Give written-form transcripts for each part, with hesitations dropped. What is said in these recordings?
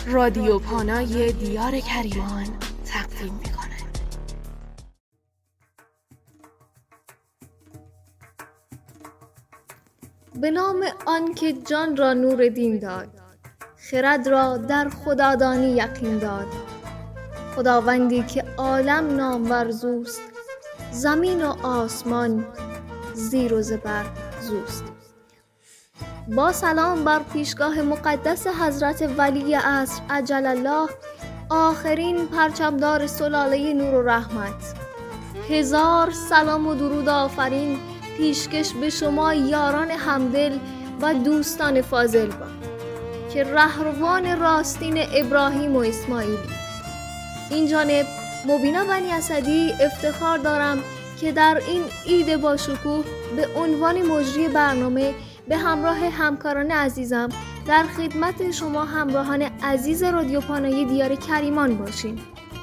رادیو پانای دیار کریمان تقدیم می‌کند. به نام آن که جان را نور دین داد، خرد را در خدادانی یقین داد. خداوندی که عالم نامور زوست، زمین و آسمان زیر و زبر زوست. با سلام بر پیشگاه مقدس حضرت ولی عصر عجل الله، آخرین پرچمدار سلاله نور و رحمت. هزار سلام و درود آفرین پیشکش به شما یاران همدل و دوستان فاضل با که رهروان راستین ابراهیم و اسماعیلی. این جانب مبینا بنی اسدی افتخار دارم که در این عید با شکوه به عنوان مجری برنامه به همراه همکاران عزیزم در خدمت شما همراهان عزیز رادیو پانای دیار کریمان باشیم.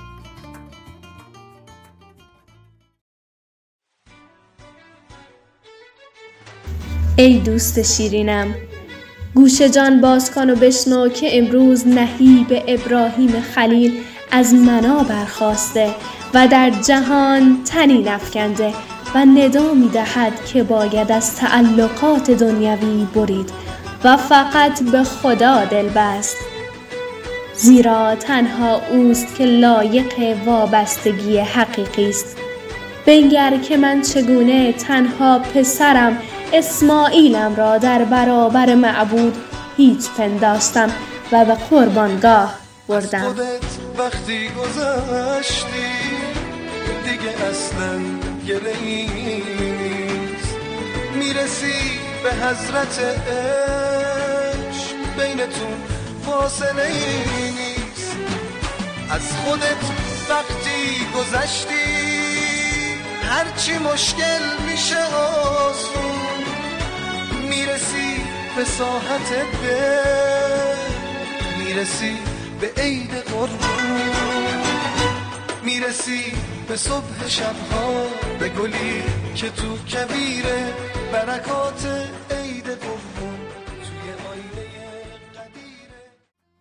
ای دوست شیرینم، گوش جان باز کن و بشنو که امروز نهیب ابراهیم خلیل از منا برخاسته و در جهان تنی افکنده و ندا می‌دهد که باید از تعلقات دنیوی برید و فقط به خدا دل بست، زیرا تنها اوست که لایق وابستگی حقیقی است. بنگر که من چگونه تنها پسرم اسماعیلم را در برابر معبود هیچ پنداشتم و به قربانگاه بردم. از خودت وقتی گذشتی دیگه اصلا گله‌ای نیست، میرسی به حضرت عشق بینتون فاصله ای نیست. از خودت وقتی گذشتی هرچی مشکل میشه آسون، میرسی به ساحت دل، میرسی به عید قربون، میرسی به صبح شبها، به گلی که تو کبیره برکات عید قربون توی آینه قدیره.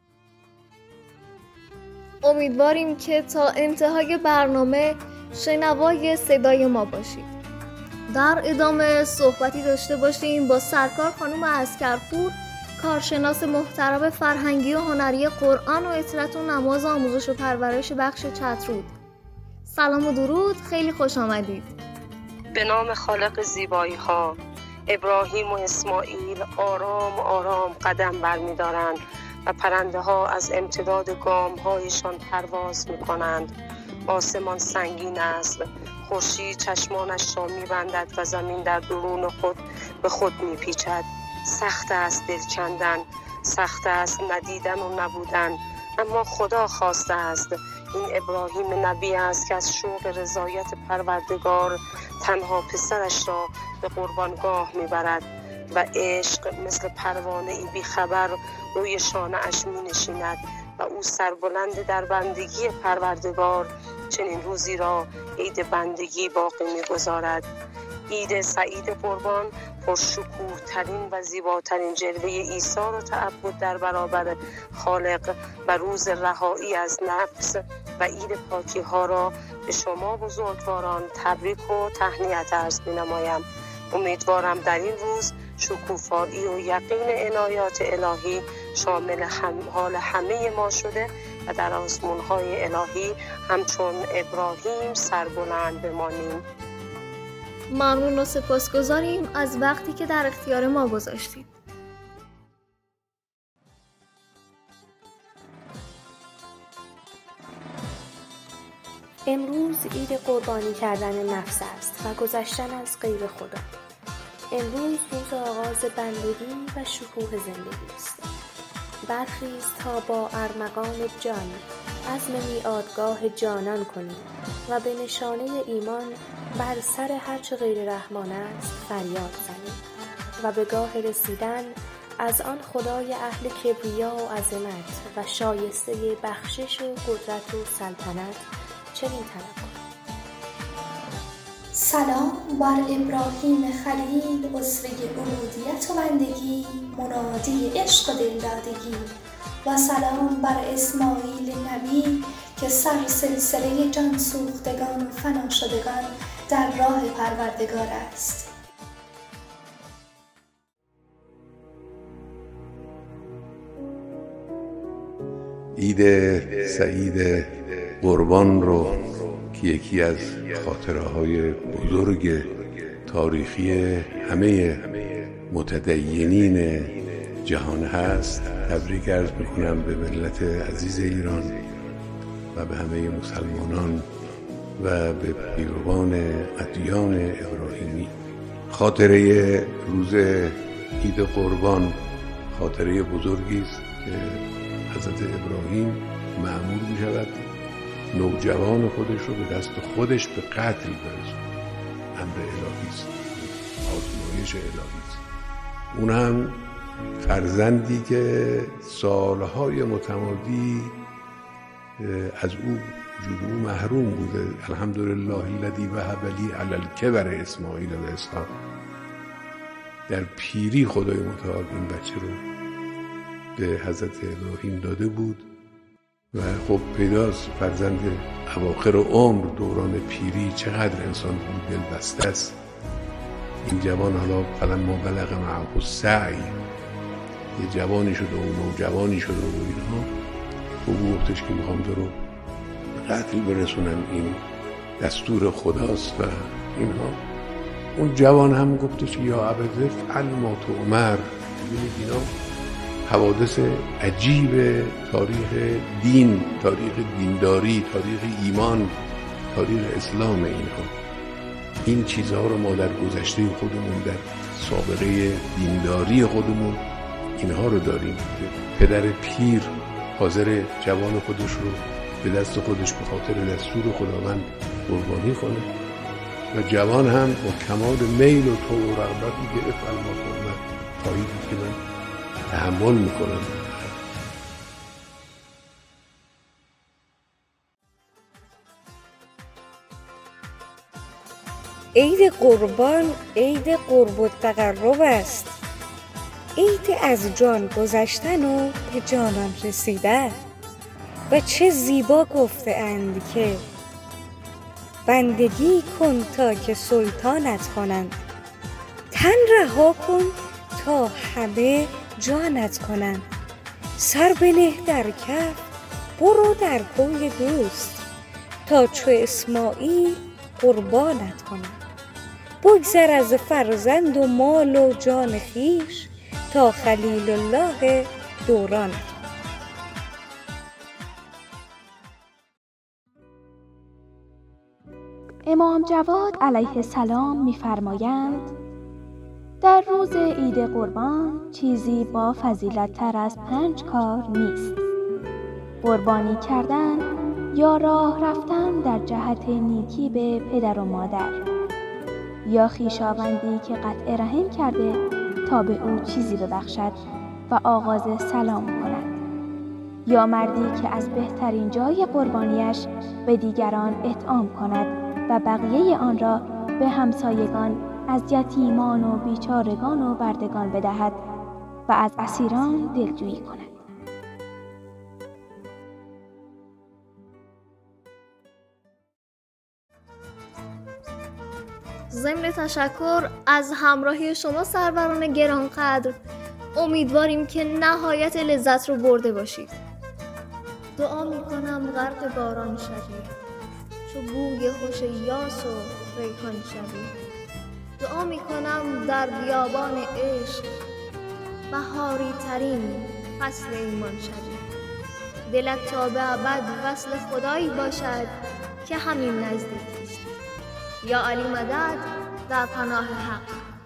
امیدواریم که تا انتهای برنامه شنوای صدای ما باشید. در ادامه صحبتی داشته باشیم با سرکار خانم عسکرپور، کارشناس محترم فرهنگی و هنری قرآن و اطلاعات و نماز آموزش و پرورش بخش چترود. سلام و درود، خیلی خوش آمدید. به نام خالق زیبایی ها، ابراهیم و اسماعیل آرام آرام قدم برمی‌دارند و پرنده ها از امتداد گام هایشان پرواز می کنند. آسمان سنگین است، خورشید چشمانش را می‌بندد و زمین در درون خود به خود می‌پیچد. سخت است دل کندن، سخت است ندیدن و نبودن، اما خدا خواسته است. این ابراهیم نبی است که از شوق رضایت پروردگار تنها پسرش را به قربانگاه می‌برد و عشق مثل پروانه‌ای بی‌خبر روی شانه‌اش می‌نشیند و او سربلند در بندگی پروردگار چنین روزی را عید بندگی باقی می‌گذارد. عید سعید قربان پرشکوه ترین و زیباترین جلوه ایثار و تعبد در برابر خالق و روز رهایی از نفس و عید پاکی ها را به شما بزرگواران تبریک و تهنیت عرض می‌نمایم. امیدوارم در این روز شکوفایی و یقین عنایات الهی شامل حال همه ما شده و در آسمان‌های الهی همچون ابراهیم سربلند بمانیم. ممنون و سپاسگزاریم از وقتی که در اختیار ما گذاشتید. امروز عید قربانی کردن نفس است و گذشتن از غیر خدا. امروز روز آغاز بندگی و شکوه زندگی است. برخیز تا با ارمغان جان عزم میعادگاه جانان کنیم و به نشانه ایمان بر سر هرچه غیر رحمان است فریاد زنیم و به گاه رسیدن از آن خدای اهل کبریا و عظمت و شایسته بخشش و قدرت و سلطنت چنین طلب کنیم: سلام بر ابراهیم خلیل، اسوه عبودیت و بندگی، منادی عشق و دلدادگی، و سلام بر اسماعیل نبی که سر سلسله جان سوختگان و فنا شدگان در راه پروردگار است. عید سعید قربان رو که یکی از خاطره‌های بزرگ تاریخی همه متدینین جهان هست، تبریک عرض میکنم به ملت عزیز ایران و به همه مسلمانان و به پیروان ادیان ابراهیمی. خاطره روز عید قربان خاطره بزرگی است که حضرت ابراهیم مأمور می شود نوجوان خودش رو به دست خودش به قتل برسونه. امر الهی است، آزمایش الهی است. اون هم فرزندی که سالهای متمادی از او وجود او محروم بوده. الحمدلله الذی وهب لی علی الکبر اسماعیل و اسحاق. در پیری خدای متعال این بچه رو به حضرت ابراهیم داده بود و خب پیداست فرزند اواخر عمر، دوران پیری، چقدر انسان بود دل بسته است. این جوان حالا فلما بلغ معه السعی، یه جوانی شده و نوجوانی شده و اینها، او گفتش که میخوام تو رو به قتل برسونم، این دستور خداست و اینها. اون جوان هم گفتش که یا ابت فعل ما تؤمر. ببینید اینا حوادث عجیب تاریخ دین، تاریخ دینداری، تاریخ ایمان، تاریخ اسلام. اینها این چیزها رو ما در گذشته خودمون، در سابقه دینداری خودمون اینها رو داریم. پدر پیر حاضر جوان خودش رو به دست خودش به خاطر دستور خداوند قربانی کنه و جوان هم با کمال میل و طوع و رغبت میگه افعل ما تؤمر، خواهی بود که من تحمل میکنم. عید قربان عید قرب و تقرب است، عید از جان گذشتن و به جانان رسیدن. و چه زیبا گفته اند که بندگی کن تا که سلطانت کنند، تن رها کن تا همه جانت کنند. سر بنه در کف برو در کوی دوست، تا چو اسماعیل قربانت کنند. بگذر از فرزند و مال و جان خویش، تا خلیل الله دورانت کنند. امام جواد علیه السلام می‌فرمایند در روز عید قربان چیزی با فضیلت تر از 5 کار نیست: قربانی کردن یا راه رفتن در جهت نیکی به پدر و مادر، یا خویشاوندی که قطع رحم کرده تا به او چیزی ببخشد و آغاز سلام کند، یا مردی که از بهترین جای قربانیش به دیگران اطعام کند و بقیه آن را به همسایگان از یتیمان و بیچارگان و بردگان بدهد و از اسیران دلجویی کند. ضمن تشکر از همراهی شما سروران گرانقدر، امیدواریم که نهایت لذت رو برده باشید. دعا میکنم غرق باران شوید، چو بوی خوش یاس و ریحان شوید. دعا میکنم در بیابان عشق بهاری ترین فصل ایمان شوید. دلت تا به ابد وصل خدایی باشد که همین نزدیکی است. یا علی مدد در پناه حق.